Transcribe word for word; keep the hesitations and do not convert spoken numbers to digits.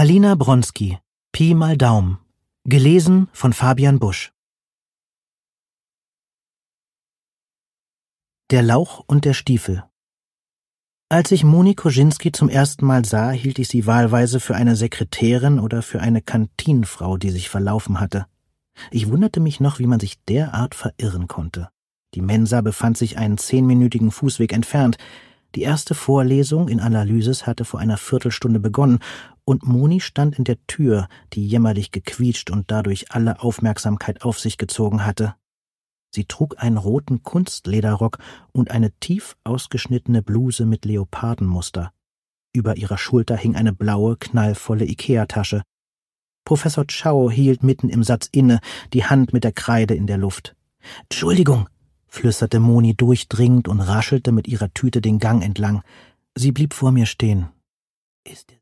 Alina Bronski, Pi mal Daum. Gelesen von Fabian Busch. Der Lauch und der Stiefel. Als ich Moni Kozinski zum ersten Mal sah, hielt ich sie wahlweise für eine Sekretärin oder für eine Kantinenfrau, die sich verlaufen hatte. Ich wunderte mich noch, wie man sich derart verirren konnte. Die Mensa befand sich einen zehnminütigen Fußweg entfernt. Die erste Vorlesung in Analysis hatte vor einer Viertelstunde begonnen, und Moni stand in der Tür, die jämmerlich gequietscht und dadurch alle Aufmerksamkeit auf sich gezogen hatte. Sie trug einen roten Kunstlederrock und eine tief ausgeschnittene Bluse mit Leopardenmuster. Über ihrer Schulter hing eine blaue, knallvolle Ikea-Tasche. Professor Chow hielt mitten im Satz inne, die Hand mit der Kreide in der Luft. »Entschuldigung«, flüsterte Moni durchdringend und raschelte mit ihrer Tüte den Gang entlang. Sie blieb vor mir stehen. »Ist